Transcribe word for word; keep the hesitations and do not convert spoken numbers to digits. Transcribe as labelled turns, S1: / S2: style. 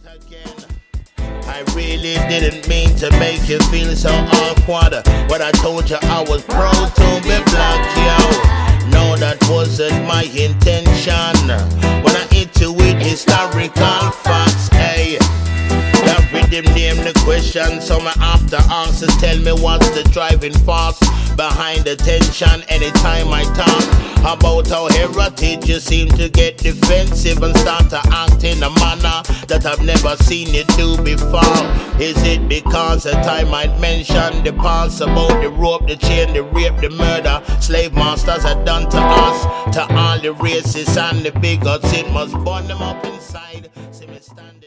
S1: again. I really didn't mean to make you feel so awkward when I told you I was proud to be black, yo. No, that wasn't my intention. When I hit you with historical facts, hey. That rhythm name the question, so my after answers tell me what's the driving force behind the tension anytime I talk about our heritage. You seem to get defensive and start to act in a manner that I've never seen you do before. Is it because that I might mention the past about the rope, the chain, the rape, the murder slave masters had done to us, to all the racists and the bigots? It must burn them up inside. See me standing.